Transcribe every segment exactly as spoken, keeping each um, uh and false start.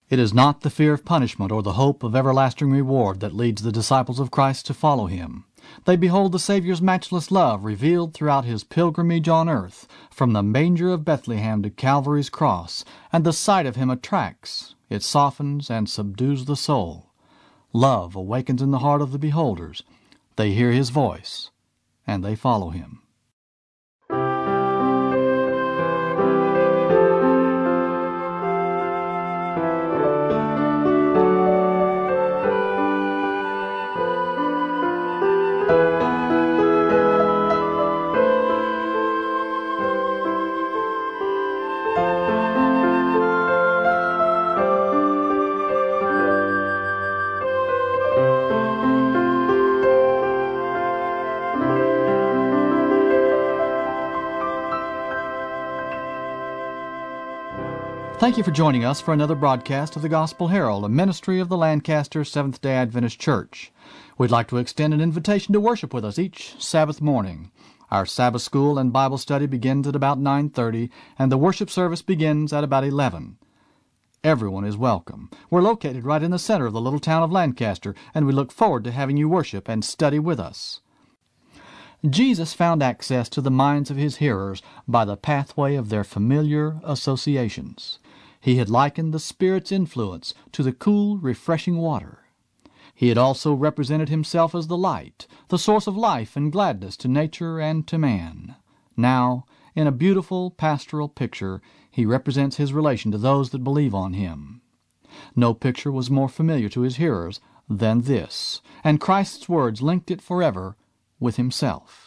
It is not the fear of punishment or the hope of everlasting reward that leads the disciples of Christ to follow him. They behold the Savior's matchless love revealed throughout his pilgrimage on earth, from the manger of Bethlehem to Calvary's cross, and the sight of him attracts, it softens and subdues the soul. Love awakens in the heart of the beholders. They hear his voice, and they follow him. Thank you for joining us for another broadcast of the Gospel Herald, a ministry of the Lancaster Seventh-day Adventist Church. We'd like to extend an invitation to worship with us each Sabbath morning. Our Sabbath school and Bible study begins at about nine thirty, and the worship service begins at about eleven. Everyone is welcome. We're located right in the center of the little town of Lancaster, and we look forward to having you worship and study with us. Jesus found access to the minds of his hearers by the pathway of their familiar associations. He had likened the Spirit's influence to the cool, refreshing water. He had also represented himself as the light, the source of life and gladness to nature and to man. Now, in a beautiful pastoral picture, he represents his relation to those that believe on him. No picture was more familiar to his hearers than this, and Christ's words linked it forever with himself.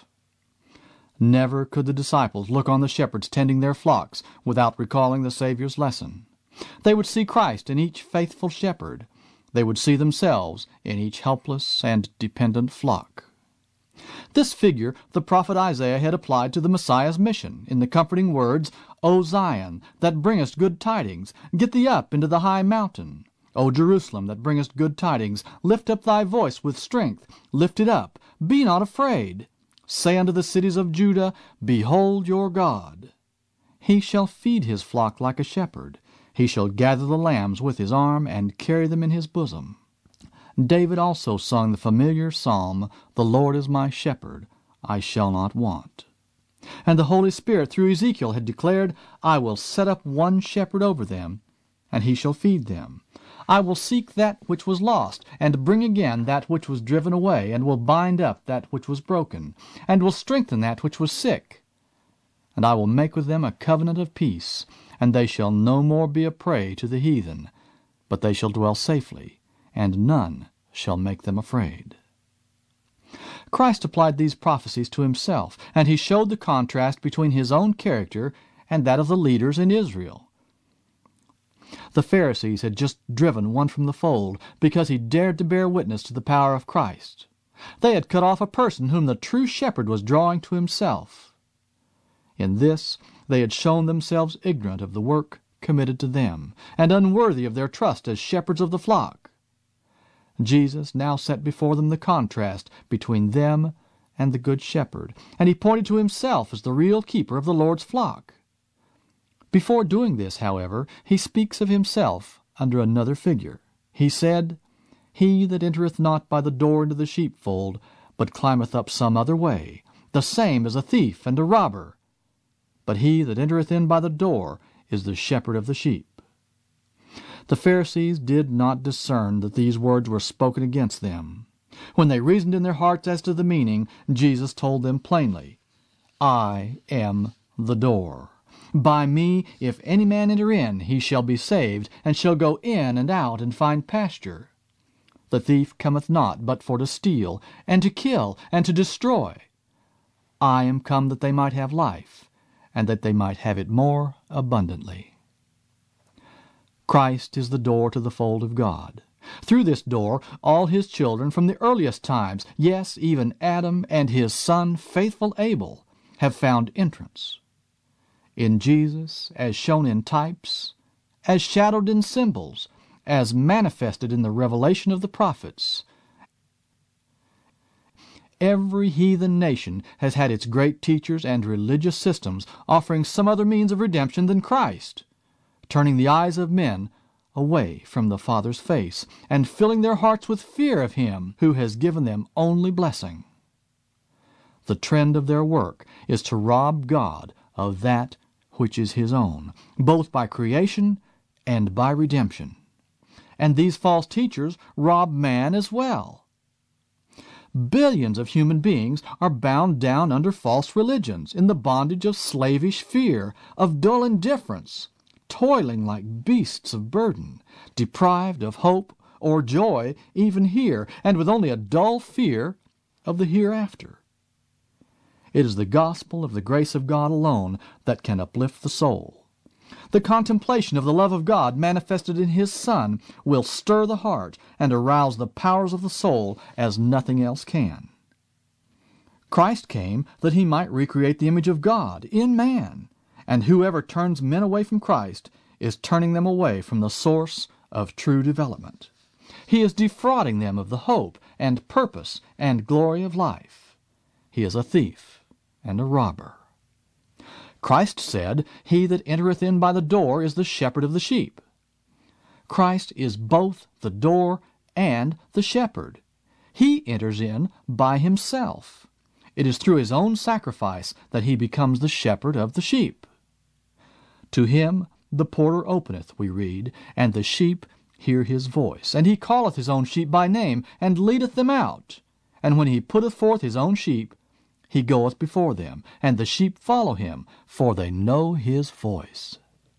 Never could the disciples look on the shepherds tending their flocks without recalling the Savior's lesson. They would see Christ in each faithful shepherd. They would see themselves in each helpless and dependent flock. This figure the prophet Isaiah had applied to the Messiah's mission in the comforting words, O Zion, that bringest good tidings, get thee up into the high mountain. O Jerusalem, that bringest good tidings, lift up thy voice with strength, lift it up, be not afraid. Say unto the cities of Judah, Behold your God. He shall feed his flock like a shepherd. He shall gather the lambs with his arm, and carry them in his bosom. David also sung the familiar psalm, The Lord is my shepherd, I shall not want. And the Holy Spirit through Ezekiel had declared, I will set up one shepherd over them, and he shall feed them. I will seek that which was lost, and bring again that which was driven away, and will bind up that which was broken, and will strengthen that which was sick. And I will make with them a covenant of peace, and they shall no more be a prey to the heathen, but they shall dwell safely, and none shall make them afraid. Christ applied these prophecies to himself, and he showed the contrast between his own character and that of the leaders in Israel. The Pharisees had just driven one from the fold because he dared to bear witness to the power of Christ. They had cut off a person whom the true shepherd was drawing to himself. In this, they had shown themselves ignorant of the work committed to them, and unworthy of their trust as shepherds of the flock. Jesus now set before them the contrast between them and the Good Shepherd, and he pointed to himself as the real keeper of the Lord's flock. Before doing this, however, he speaks of himself under another figure. He said, He that entereth not by the door into the sheepfold, but climbeth up some other way, the same is a thief and a robber. But he that entereth in by the door is the shepherd of the sheep. The Pharisees did not discern that these words were spoken against them. When they reasoned in their hearts as to the meaning, Jesus told them plainly, I am the door. By me, if any man enter in, he shall be saved, and shall go in and out and find pasture. The thief cometh not but for to steal, and to kill, and to destroy. I am come that they might have life, and that they might have it more abundantly. Christ is the door to the fold of God. Through this door, all his children from the earliest times, yes, even Adam and his son, faithful Abel, have found entrance. In Jesus, as shown in types, as shadowed in symbols, as manifested in the revelation of the prophets, every heathen nation has had its great teachers and religious systems offering some other means of redemption than Christ, turning the eyes of men away from the Father's face, and filling their hearts with fear of Him who has given them only blessing. The trend of their work is to rob God of that which is His own, both by creation and by redemption. And these false teachers rob man as well. Billions of human beings are bound down under false religions, in the bondage of slavish fear, of dull indifference, toiling like beasts of burden, deprived of hope or joy even here, and with only a dull fear of the hereafter. It is the gospel of the grace of God alone that can uplift the soul. The contemplation of the love of God manifested in His Son will stir the heart and arouse the powers of the soul as nothing else can. Christ came that He might recreate the image of God in man, and whoever turns men away from Christ is turning them away from the source of true development. He is defrauding them of the hope and purpose and glory of life. He is a thief and a robber. Christ said, "He that entereth in by the door is the shepherd of the sheep." Christ is both the door and the shepherd. He enters in by Himself. It is through His own sacrifice that He becomes the shepherd of the sheep. To Him the porter openeth, we read, and the sheep hear His voice. And He calleth His own sheep by name, and leadeth them out. And when He putteth forth His own sheep, He goeth before them, and the sheep follow Him, for they know His voice.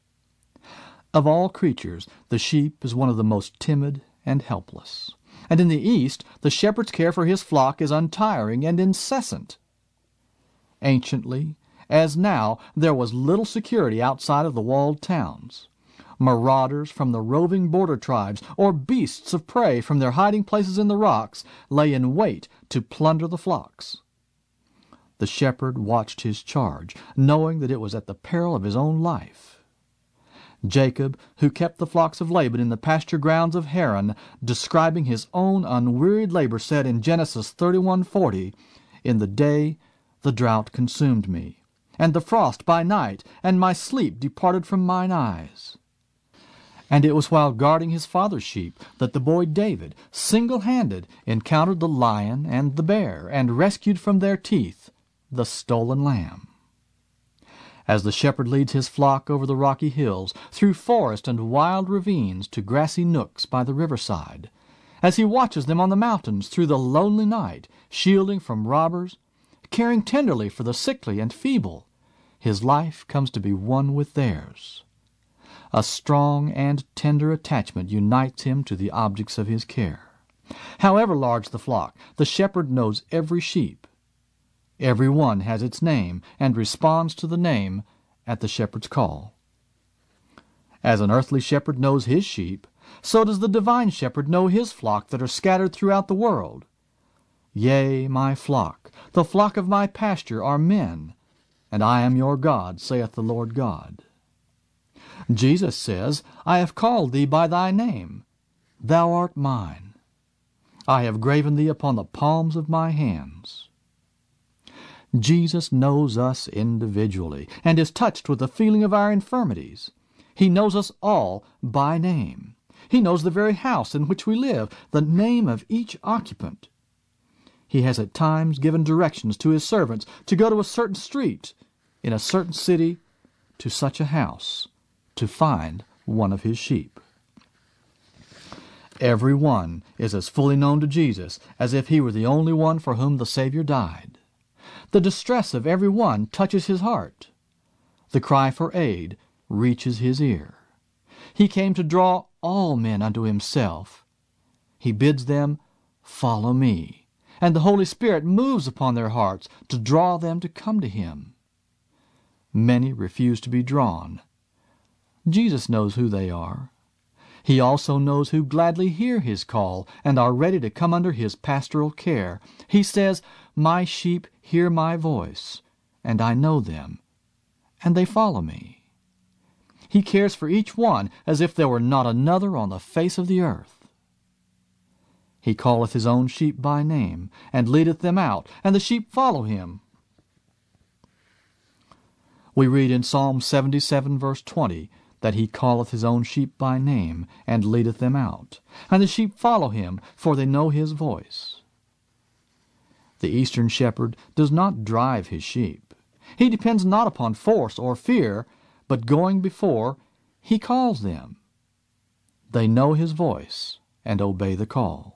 Of all creatures, the sheep is one of the most timid and helpless. And in the East, the shepherd's care for his flock is untiring and incessant. Anciently, as now, there was little security outside of the walled towns. Marauders from the roving border tribes, or beasts of prey from their hiding places in the rocks, lay in wait to plunder the flocks. The shepherd watched his charge, knowing that it was at the peril of his own life. Jacob, who kept the flocks of Laban in the pasture grounds of Haran, describing his own unwearied labor, said in Genesis thirty-one forty, "In the day the drought consumed me, and the frost by night, and my sleep departed from mine eyes." And it was while guarding his father's sheep that the boy David, single-handed, encountered the lion and the bear, and rescued from their teeth the stolen lamb. As the shepherd leads his flock over the rocky hills, through forest and wild ravines to grassy nooks by the riverside, as he watches them on the mountains through the lonely night, shielding from robbers, caring tenderly for the sickly and feeble, his life comes to be one with theirs. A strong and tender attachment unites him to the objects of his care. However large the flock, the shepherd knows every sheep. Every one has its name and responds to the name at the shepherd's call. As an earthly shepherd knows his sheep, so does the divine shepherd know his flock that are scattered throughout the world. "Yea, my flock, the flock of my pasture are men, and I am your God, saith the Lord God." Jesus says, "I have called thee by thy name. Thou art mine. I have graven thee upon the palms of my hands." Jesus knows us individually and is touched with the feeling of our infirmities. He knows us all by name. He knows the very house in which we live, the name of each occupant. He has at times given directions to His servants to go to a certain street, in a certain city, to such a house, to find one of His sheep. Every one is as fully known to Jesus as if He were the only one for whom the Savior died. The distress of every one touches His heart. The cry for aid reaches His ear. He came to draw all men unto Himself. He bids them, "Follow me," and the Holy Spirit moves upon their hearts to draw them to come to Him. Many refuse to be drawn. Jesus knows who they are. He also knows who gladly hear His call and are ready to come under His pastoral care. He says, "My sheep hear my voice, and I know them, and they follow me." He cares for each one as if there were not another on the face of the earth. He calleth His own sheep by name, and leadeth them out, and the sheep follow Him. We read in Psalm seventy-seven, verse twenty, that he calleth his own sheep by name, and leadeth them out. And the sheep follow him, for they know his voice. The eastern shepherd does not drive his sheep. He depends not upon force or fear, but going before, he calls them. They know his voice and obey the call.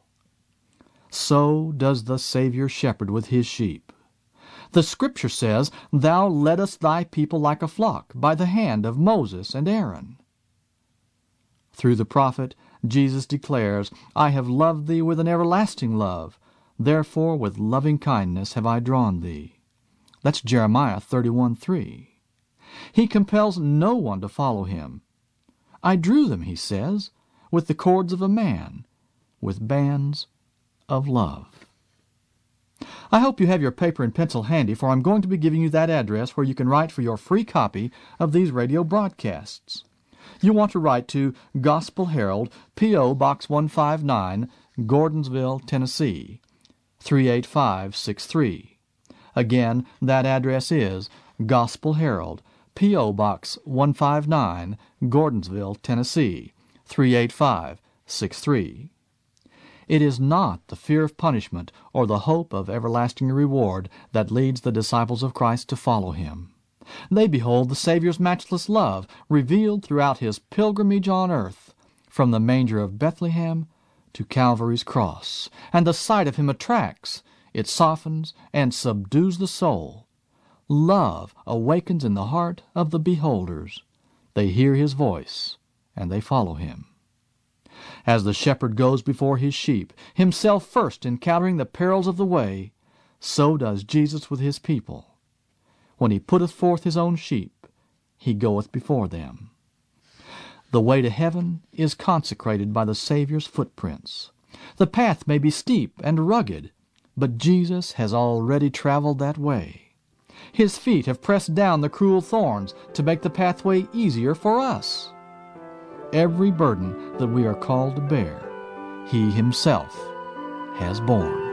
So does the Savior shepherd with his sheep. The Scripture says, Thou leddest thy people like a flock by the hand of Moses and Aaron. Through the prophet, Jesus declares, I have loved thee with an everlasting love. Therefore with loving kindness have I drawn thee. That's Jeremiah thirty-one three. He compels no one to follow him. I drew them, he says, with the cords of a man, with bands of love. I hope you have your paper and pencil handy, for I'm going to be giving you that address where you can write for your free copy of these radio broadcasts. You want to write to Gospel Herald, P O. Box one five nine, Gordonsville, Tennessee, three eight five six three. Again, that address is Gospel Herald, P O. Box one five nine, Gordonsville, Tennessee, three eight five six three. It is not the fear of punishment or the hope of everlasting reward that leads the disciples of Christ to follow him. They behold the Savior's matchless love revealed throughout his pilgrimage on earth, from the manger of Bethlehem to Calvary's cross, and the sight of him attracts, it softens and subdues the soul. Love awakens in the heart of the beholders. They hear his voice, and they follow him. As the shepherd goes before his sheep, himself first encountering the perils of the way, so does Jesus with his people. When he putteth forth his own sheep, he goeth before them. The way to heaven is consecrated by the Savior's footprints. The path may be steep and rugged, but Jesus has already traveled that way. His feet have pressed down the cruel thorns to make the pathway easier for us. Every burden that we are called to bear, he himself has borne.